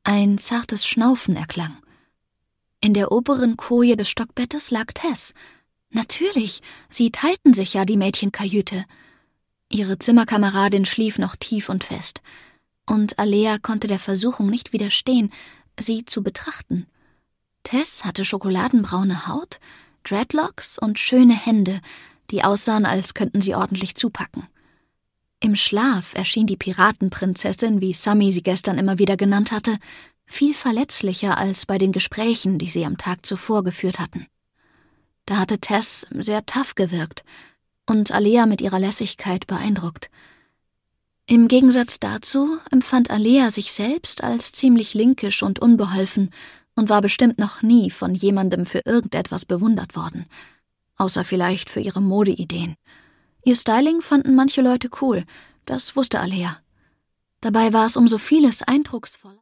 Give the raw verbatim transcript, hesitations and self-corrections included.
Ein zartes Schnaufen erklang. In der oberen Koje des Stockbettes lag Tess. Natürlich, sie teilten sich ja die Mädchenkajüte. Ihre Zimmerkameradin schlief noch tief und fest. Und Alea konnte der Versuchung nicht widerstehen, sie zu betrachten. Tess hatte schokoladenbraune Haut, Dreadlocks und schöne Hände, die aussahen, als könnten sie ordentlich zupacken. Im Schlaf erschien die Piratenprinzessin, wie Sammy sie gestern immer wieder genannt hatte, viel verletzlicher als bei den Gesprächen, die sie am Tag zuvor geführt hatten. Da hatte Tess sehr tough gewirkt und Alea mit ihrer Lässigkeit beeindruckt. Im Gegensatz dazu empfand Alea sich selbst als ziemlich linkisch und unbeholfen und war bestimmt noch nie von jemandem für irgendetwas bewundert worden, außer vielleicht für ihre Modeideen. Ihr Styling fanden manche Leute cool, das wusste Alea. Dabei war es um so vieles eindrucksvoller.